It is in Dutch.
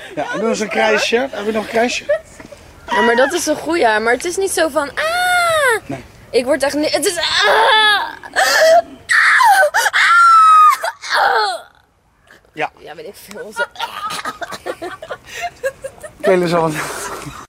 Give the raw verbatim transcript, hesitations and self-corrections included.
Ja, en doe eens een kruisje. Heb je nog een kruisje? Ja, maar dat is een goeie. Maar het is niet zo van... Ah! Nee. Ik word echt... Het is... Ah! Ja. Ja, weet ik veel. Spelen zo wat.